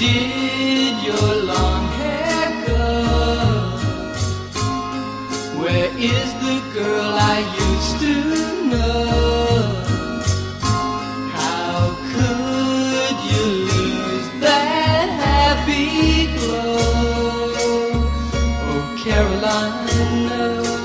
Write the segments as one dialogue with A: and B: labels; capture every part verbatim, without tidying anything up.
A: did your long hair go? Where is the girl I used to know? How could you lose that happy glow? Oh, Caroline, no.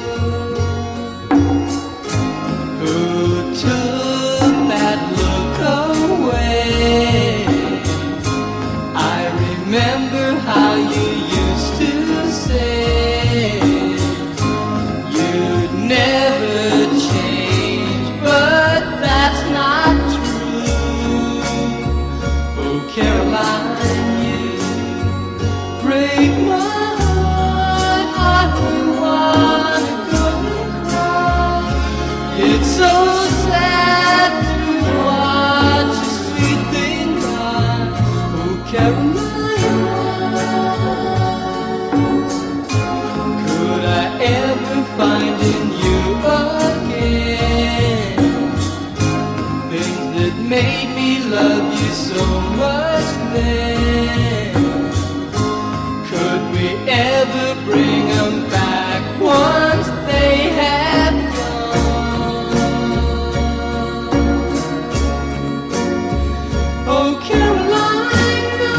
A: Who took that look away? I remember how you used to say you'd never change, but that's not true. Oh, Caroline, you break my heart. I don't wanna go and cry. It's so sad to watch a sweet thing die. Oh, Caroline, could I ever find in you again things that made me love you so much then? Could we ever bring them back once they have gone? Oh, Caroline, no.